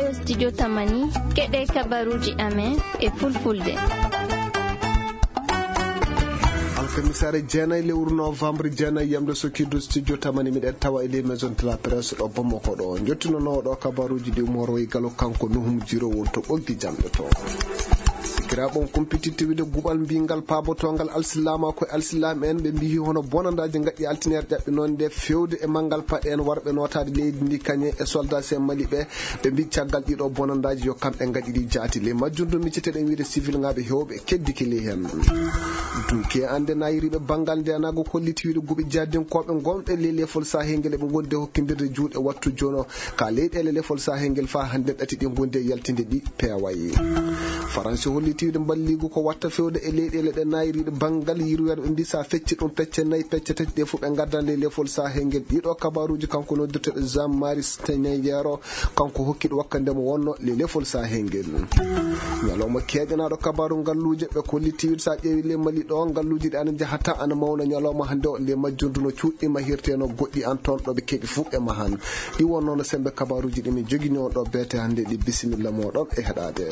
ɗo studio Tamani keɗe kabaruji amen e fulfulde. Alkamisare jeenay lewru novembre jeenay yamde sokkidu studio Tamani miɗen tawa e maison de la presse ɗo Bamako ɗo jottinono ɗo kabaruji ɗi moro e galo kanko Nuhum Jirowol to ɓoggi jamɗe to. Sikiraɓon compétitivité gubal mbingal pabotongal alsilama ko alsilam en ɓe mbihi hono bonandaji gaɗɗi altinere ƴaɓɓe noon nde fewde e mangal paɗe en warɓe notade leydi ndi kañe e soldat sen mali ɓe mbi caggal ɗiɗo bonandaji yo kamɓe gaɗi ɗi jaati le majjundu micceteɗen wiide civil ngaɓe hewɓe keddikili hen duke ande nayiriɓe bangal nde anago kolliti wiide guɓe jadinkoɓe gonɓe le lefol sahengel eɓe gonde hokkidirde juuɗe wattu jono ka leyɗele lefol sahengel fa hande ɗati ɗi gonde yaltinde ɗi peewayi France hollitiide balligu ko watta fewde e leyɗele ɗe nayiriɗe bangal yirwer ɓe mbi sa fecci ɗum pecce nayyi pecce tati ɗe fu ɓe gaddan le lefol sahengel ɗiɗo kabaruji kanko noddirteɗo Jean Marie Steineyero kanko hokkiɗo wakkandemo wonno le lefol sahengel ñalawma keƴanaɗo kabaru ngalluje ɓe kollitiide sa ƴeewi le Mali ɗo ngalluji ɗi ana jahata ana mawna ñalawma hande o le majjundu no cuuɗɗima hirteno goɗɗi an toon ɗo ɓe keeɓi fu e mahan ɗi wonnono sembe kabaruji ɗi min jogini on ɗo beete hande ɗi bisimilla moɗon e heɗade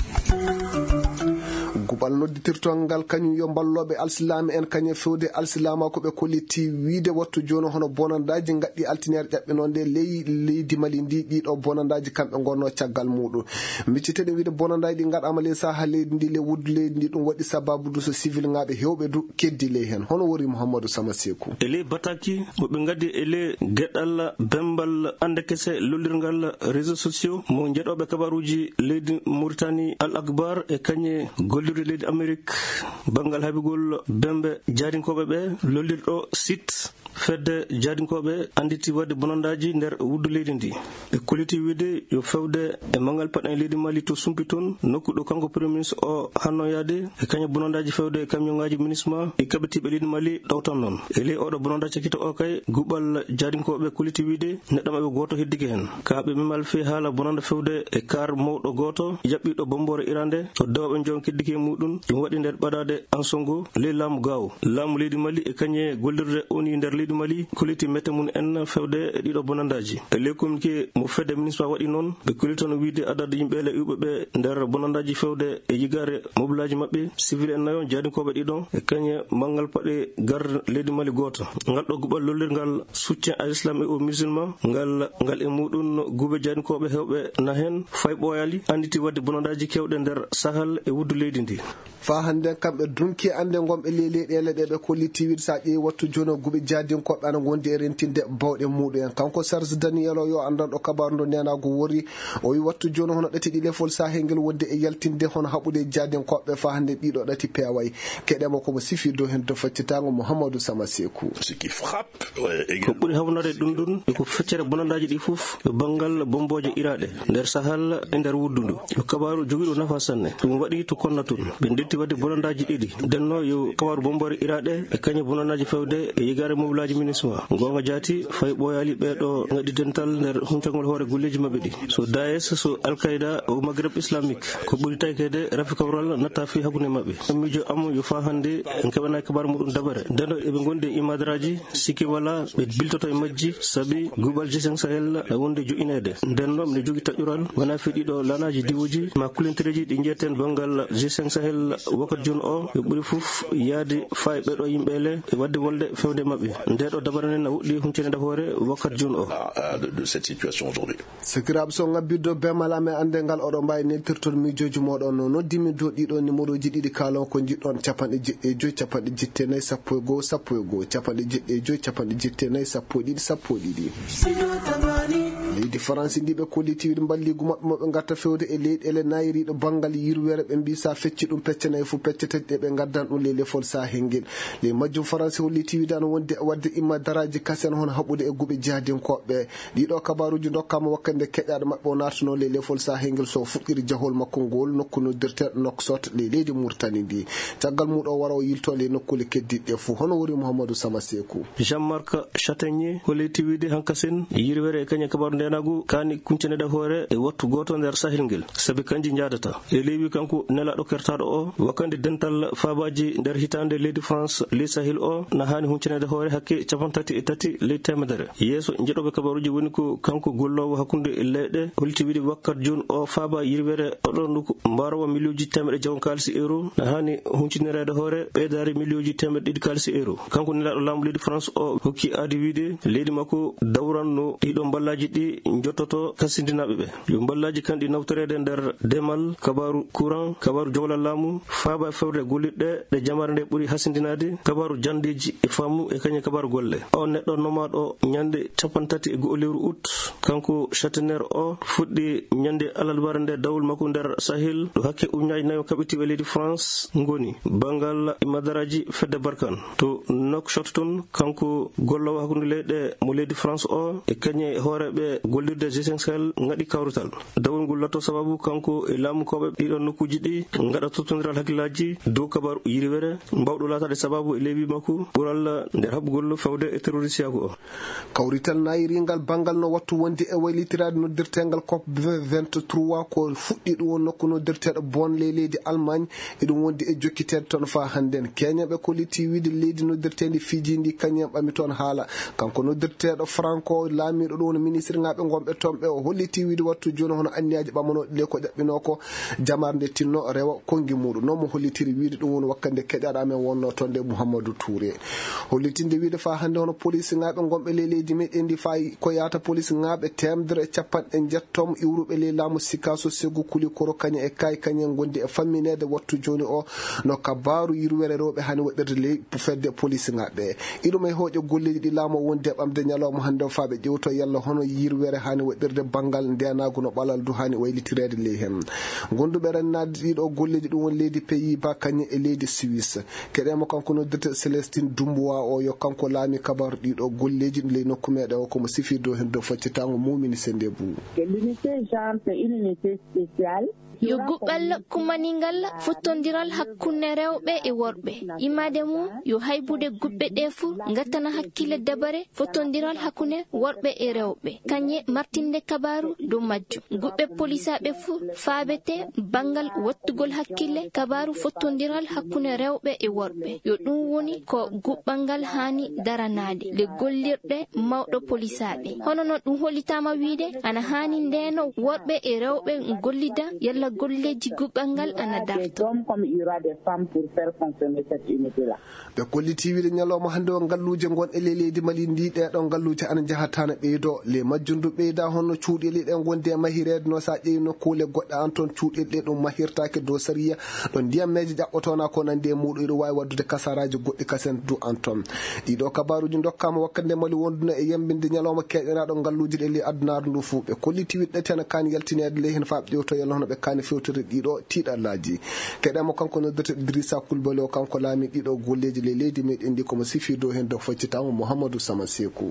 gubal nodditirton ngal kañum yo balloɓe alsilama en kañe fewde alsilama ko ɓe kolliti wiide wattu joni hono bonandaji gaɗɗi altinere ƴaɓɓe noon nde leydi Mali ndi ɗiɗo bonandaji kamɓe gonno caggal muɗum micciteɗen wiide bonandaji ɗi gaɗama le saha leydi ndi le wuddu leydi ndi ɗum waɗi sababu du so civil ngaɓe hewɓe du keddi ley hen hono wori Mouhamadou Sama Sekou ele bataki moɓe gaddi ele gueɗal bembal ande kese lollirgal réseaux sociaux mo jeeɗoɓe kabaruji leydi Mauritanie Al Akbar e kañe gollirde leydi Amérique bangal habigol bembe jadinkoɓe ɓe lollirɗo site fedde jadinkoɓe anditi wadde bonandaji nder wuddu leydi ndi ɓe koliti wiide yo fewde e mangal paɗen leydi Mali to sumpi toon nokkuɗo kanko premier ministre o hanno yaade e kaña bonandaji fewde e camion ngaji munisma e kaɓetiɓe leydi Mali ɗowtan noon e ley oɗo bonandaji cakkita o kay guɓal jadinkoɓe koliti wiide neɗɗo maɓɓe goto heddike hen kaɓe memal fe haala bonanda fewde e kar mawɗo goto jaɓɓiɗo bombore irande to dawɓe jon keddike muɗum ɗum waɗi nder ɓaɗade ansongo ley laamu gaw laamu leydi Mali e kañe gollirde oni nder leydi Mali koliti mette mun en fewde e ɗiɗo bonandaji e ley communiqué mo fedde ministre waɗi noon ɓe koliti no wiide adade yimɓele yuɓe ɓe nder bonandaji fewde e yigare mobilaji maɓɓe civil en nayo jadinkoɓe ɗiɗo e kañe mangal paɗe garde leydi Mali goto ngal ɗo guɓal lollirgal soutien à l'islam et aux musulmans ngal e muɗum guɓe jadinkoɓe hewɓe na hen fay ɓoyali anditi wadde bonandaji kewɗe nder sahal e wuddu leydi ndi fa hande kamɓe dunki ande gomɓe leyɗele ɗe ɓe kolliti wiide sa ƴeewi wattu joni guɓe jadinkoɓe ana gondi e rentinde bawɗe muɗum en kanko Serge Daniel o yo andanɗo kabaru ndo nenago wori o wi wattu joni hono ɗati ɗi lefol sahengel wonde e yaltinde hono haɓude jadinkoɓe fa hande ɗiɗo ɗati peeway keɗema komo sifi dow hen to faccitago Mouhamadou Sama Sekou ko ɓuuri hawnade ɗum ɗum eko feccere bonandaji ɗi foof e banggal bomboje iraɗe nder sahal e nder wuddu ndu yo kabaru joguiɗo nafa sanne ɗum waɗi to konnatun ɓe detti wadde bonandaji ɗiɗi denno yo kabaru bombore iraɗe e kañe bonandaji fewde e yigare mobilaji munisma gonga jaati fay ɓoyali ɓeɗo gaɗi dental nder humtagol hoore golleji mabɓe ɗi so Daesh so Al-Qaida o Maghreb islamique ko ɓuuri taykede rafi kawral natta fi hakkude mabɓe mijo am yo fa hande en keɓanaki kabaru muɗum dabare denno eɓe gondi e imadaraji sikki wala ɓe biltoto e majji saabi guɓal G5 Sahel wonde joƴinede ndenno mine jogui taƴural wona fi ɗiɗo lanaji diwoji ma kulentereji ɗi jeeten bangal G5 Sahel wakkati joni o ɓe ɓuuri foof yaade fa e ɓeɗo yimɓele e wadde wolde fewde mabɓe ndeɗo dabara nen wuɗɗi humtinede hoore wakkati joni o sikiraɓe so ngabbiddo bemalame ande ngal oɗo mbawi neltirton mijoji moɗon no noddimi dow ɗiɗo numéro ji ɗiɗi kalon ko jiɗɗon capanɗe jeɗɗe joyyi capanɗe jetteenayyi sappo e goho sappo e goho capanɗe jeɗɗe joyyi capanɗe jetteenayyi sappo e ɗiɗi sappo e ɗiɗi leydi France ndi ɓe kolliti wiide balligu mabɓe moɓe gatta fewde e leyɗele nayiriɗo bangal yirwere ɓe mbi sa fecci ɗum peccanayyi fu pecce tati ɗe ɓe gaddan ɗum le lefol sahengel le majjum France holliti wiide ana wonde wadde imma daraji kasen hono haɓude e guɓe jadinkoɓe ɗiɗo kabaruji dokkama wakkande keƴaɗo mabɓe o natano le lefol sahengel so fuɗɗiri jahol makko ngol nokku noddirteɗo Nouakchott le leydi Mauritanie ndi caggal muɗo wara o yilto le nokkule keddiɗe fou hono wori Mouhamadou Sama Sekou Jean-Marc Chataigné holliti wiide hankasen yirwere e kañe kabaru nde ndenagu kani kuncenede hoore e wattu goto nder sahel ngel sabi kanji jadata e lewi kanko nelaɗo kertaɗo o wakande dental fabaji nder hitande leydi France le sahel o na hani huncenede hoore hakke 33 leydi temedere yeeso jeɗoɓe kabaruji woni ko kanko gollowo hakkunde leyɗe holti wiɗi wakkat joni o faaba yirwere oɗon nduko mbarowa milioji temedde jawon kalisi euro na hani huncinirede hoore ɓeydare milioji temedde ɗiɗi kalisi euro kanko nelaɗo laamu leydi France o hokki aadi wiide leydi makko dawranno ɗiɗo ballaji ɗi jottoto kasindinaɓe ɓe yo ballaji kanɗi nawtorede nder demal kabaru courant kabaru joglal laamu faaba e fewre gollirɗe ɗe jamare nde ɓuuri hasindinade kabaru jandeji e faamu e kañum kabaru golle o neɗɗo nomaɗo ñande 30 lewru août kanko châtenaire o fuɗɗi ñande alarba nde dawol makko nder sahel ɗo hakke uñaji nayo kaɓitiɓe leydi France ngoni bangal madaraji fedde barkan to Nouakchott ton kanko gollowo hakkunde leyɗe mo leydi France o e kañe hooreɓe gollirde G5 ngaɗi kawrutal dawol ngol latto sababu kanko e laamukoɓe ɗiɗon nokkuji ɗi ngaɗa tottodiral hakkillaji dow kabaru yiriwere mbawɗo latade sababu e lewi makko ɓural nder haɓgol fawde e terroriste yago o kawrital nayiringal bangal no wattu wonde e waylitirade noddirtengal COP 23 ko fuɗɗi ɗum won nokku noddirteɗo bon leydi Allemagne eɗum wondi e jokkitede toon fa hannden keñaɓe ko liti wiide leydi noddirtedi Fiji ndi kañum ɓami toon haala kanko noddirteɗo Franco laamiɗo ɗum woni ministre ngaɓe gonɓe toon ɓe o holliti wiide wattu joni hono anniyaji ɓamanoɗe le ko ƴaɓɓino ko jamar nde tinno rewa kongi muɗum noon mo hollitiri wiide ɗum woni wakkande keƴaɗa men wonno toon nde Mouhamadou Touré hollitinde wiide fa hande hono police ngaɓe gonɓe leydi meɗen ndi fa ko yata police ngaɓe temdere capanɗe jettom iwruɓe ley laamu Sikaso Ségu Kuli Koro kañum e kay kañum gondi e famminede wattu joni o no kabaru yirwere rewɓe hani waɗirde ley fedde police ngaɓe iɗum e hooƴe golleji ɗi laamu wonde ɓamde ñalawma hande o faaɓe ƴewto yalla hono yirwere hani waɗirde banggal ndenagu no ɓalal du hani waylitirede ley hen gonduɓe rennade ɗiɗo golleji ɗum won leydi Pays-Bas kañum e leydi Suisse keɗemo kanko noddirte Célestine Doumbouya o yo kanko laami kabaru ɗiɗo golleji ley nokku meɗen o komo sifi dow hen dow faccitago mumini sende bou yo guɓɓal kumaningal fottodiral hakkunde rewɓe e worɓe imade mum yo haybude guɓɓe ɗe fuu gattana hakkille dabare fottodiral hakkunde worɓe e rewɓe kañe martinde kabaru dow majjum guɓɓe polisaɓe fuu faabete bangal wattugol hakkille kabaru fottodiral hakkunde rewɓe e worɓe yo ɗum woni ko guɓɓalngal hani daranade le gollirɗe mawɗo polisaɓe hono no ɗum hollitama wiide ana hani ndeno worɓe e rewɓe gollida yalla golleji guɓɓalngal ana darto ɓe kolliti wiide ñalawma hande o ngalluje gon e leydi Mali ndi ɗeɗon ngalluje ana jahatana ɓeydo le majjundu ɓeyda honno cuuɗeli ɗen gonde e mahirede no sa ƴeewi nokkule goɗɗe an toon cuuɗeli ɗe ɗum mahirtake dow sariya ɗon ndiyammeji ƴaɓɓotona ko nandi e muɗum iɗo wawi waddude kasaraji goɗɗi kasen du an toon ɗiɗo kabaruji dokkama wakkande Mali wonduno e yembinde ñalawma keƴanaɗo ngalluji ɗe ley addunaru ndu fuu ɓe kolliti wiɗɗe tan kani yaltinede ley hen faaɓe ƴewto yalla hono ɓe kani fewtorde ɗiɗo tiiɗallaji keɗemo kanko noddirte Idrissa Coulibaly o kanko laami ɗiɗo golleji le leydi meɗen ndi komo sifi dow hen dow faccitamo Mouhamadou Sama Sékou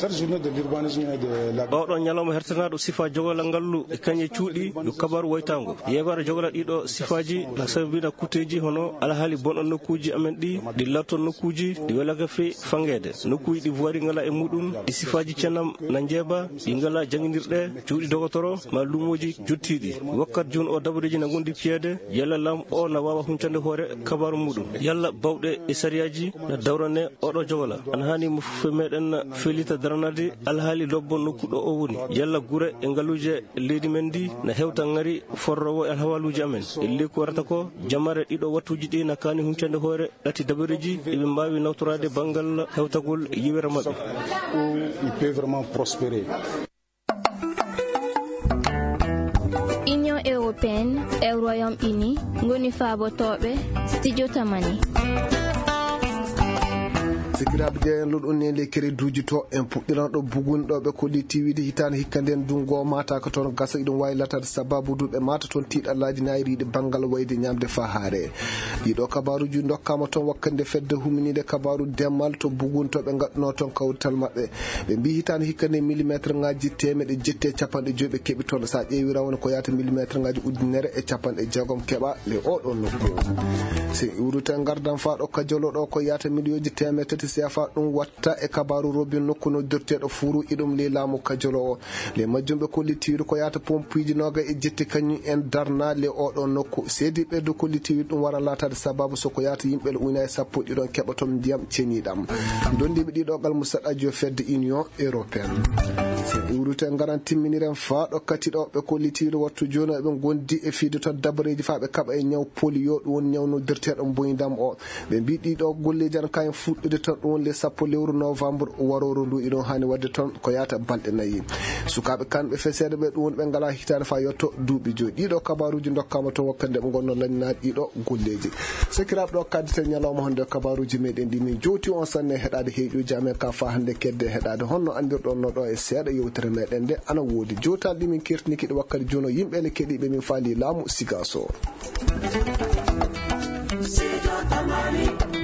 oɗon ñalawma hertanaɗo sifa jogolal ngallu e kañe cuuɗi yo kabaru waytango yebare jogola ɗiɗo sifaji na sabina kuteji hono alhaali bonɗon nokkuji amen ɗi ɗi latton nokkuji ɗi welaka fe fangede nokkuji ɗi voiri ngala e muɗum ɗi sifaji cennam na jeeba ɗi ngala janguidirɗe cuuɗi dogotoro ma lumoji jottiɗi wakkat joni o dabareji na gondi piede yalla lam o na wawa huncande hoore kabaru muɗum yalla bawɗe e sariyaji na dawrane oɗo jogola ana hani mo fe meɗen felita daranade alhaali lobbo nokkuɗo o woni yalla gure e ngalluje leydi men ndi na hewta ngari forrowo e alhawaluji amen elle ko warata ko jamare ɗiɗo wattuji ɗi na kani huncande hoore ɗati dabareji eɓe mbawi nawtorade banggal hewtagol yiwere mabɓe Union européenne e Royaume-Uni ngoni faabotoɓe studio tamani sikiraɓe ƴeewen luɗon ne le créduji to en puɗɗiranɗo bugunɗoɓe ko liti wiide hitande hikka nden dungo mata ko toon gasa iɗum wawi latade sababu duɓe mata toon tiiɗallaji nayiriɗe banggal wayde ñamde fa haare ɗiɗo kabaruji dokkama toon wakkande fedde huminide kabaru demmal to buguntoɓe gadduno toon kawrital mabɓe ɓe mbi hitande hikka nde millimétre ngaji temeɗe jette capanɗe joyi ɓe keeɓi toon sa ƴeewi rawne ko yata millimétre ngaji ujunere e capanɗe jeegom keeɓa le oɗon nokku si iwruten gardan fa ɗo kajolo ɗo ko yata millioji temeɗe tati CFA ɗum watta e kabaru robin nokku no dirteɗo furu iɗum le laamu kajolo o le majjumɓe kollitiwiɗo ko yata pompuji noga e jetti kañum en darna le oɗo nokku seedi ɓeddo kollitiwiɗo ɗum wara latade sababu soko yata yimɓe ujunere sappo ɗiɗon keɓatom ndiyam ceniɗam dondiɓe ɗiɗogal musaɗaji o fedde union européenne se iwrute garan timminiren faaɗo katiɗo ɓe kollitiwiɗo wattu joni ɓe gondi e fiide to dabareji fa ɓe kaɓa e ñaw polio ɗum woni ñaw no dirteɗo boydam o ɓe mbi ɗiɗo golleji an kayen fuɗɗude tan ɗum woni le sappo lewru novembre waroro ndu iɗon hani wadde ton ko yata balɗe 4 sukaɓe kanɓe feseede ɓe ɗum woni ɓe ngala hitande fa yetto duuɓi joyi ɗiɗo kabaruji dokkama to wakkande ɓe gonno laminaɗi ɗiɗo golleji sekiraɓe ɗo kaddite ñalawma hande kabaruji meɗen ɗi min jowti on sanne heɗade heeƴuji amen ka fa hande kedde heɗade honno andirɗon no ɗo e seeɗa yewtere meɗen nde ana woodi jotal ɗi min kertinikiɗe wakkati jono yimɓe ne keeɗiɓe min faali laamu sigaso.